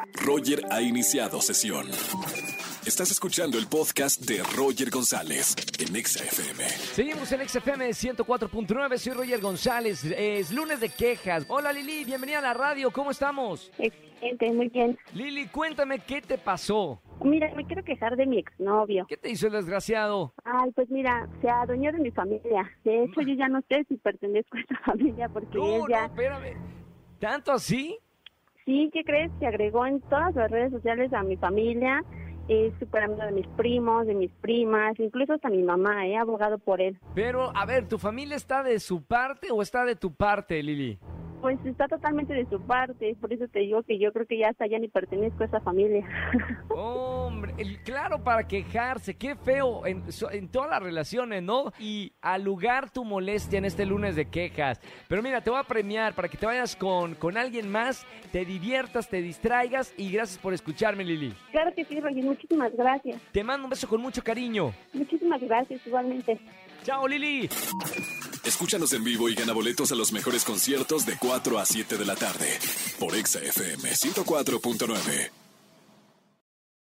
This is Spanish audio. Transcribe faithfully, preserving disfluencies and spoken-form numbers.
Roger ha iniciado sesión. Estás escuchando el podcast de Roger González en Exa F M. Seguimos en Exa F M ciento cuatro punto nueve, soy Roger González, es lunes de quejas. Hola Lili, bienvenida a la radio, ¿cómo estamos? Excelente, muy bien. Lili, cuéntame, ¿qué te pasó? Mira, me quiero quejar de mi exnovio. ¿Qué te hizo el desgraciado? Ay, pues mira, se adueñó de mi familia. De hecho, yo ya no sé si pertenezco a esta familia porque No, él ya... no, espérame. ¿Tanto así? Sí, ¿qué crees? Se agregó en todas las redes sociales a mi familia. Es súper amigo de mis primos, de mis primas, incluso hasta mi mamá, he abogado por él. Pero, a ver, ¿tu familia está de su parte o está de tu parte, Lili? Pues está totalmente de su parte, por eso te digo que yo creo que ya hasta ya ni pertenezco a esa familia. Hombre, el- claro, para quejarse, qué feo en, so- en todas las relaciones, ¿no? Y al lugar tu molestia en este lunes de quejas. Pero mira, te voy a premiar para que te vayas con, con alguien más, te diviertas, te distraigas y gracias por escucharme, Lili. Claro que sí, Roger, muchísimas gracias. Te mando un beso con mucho cariño. Muchísimas gracias, igualmente. Chao, Lili. Escúchanos en vivo y gana boletos a los mejores conciertos de cuatro a siete de la tarde por Exa F M ciento cuatro punto nueve.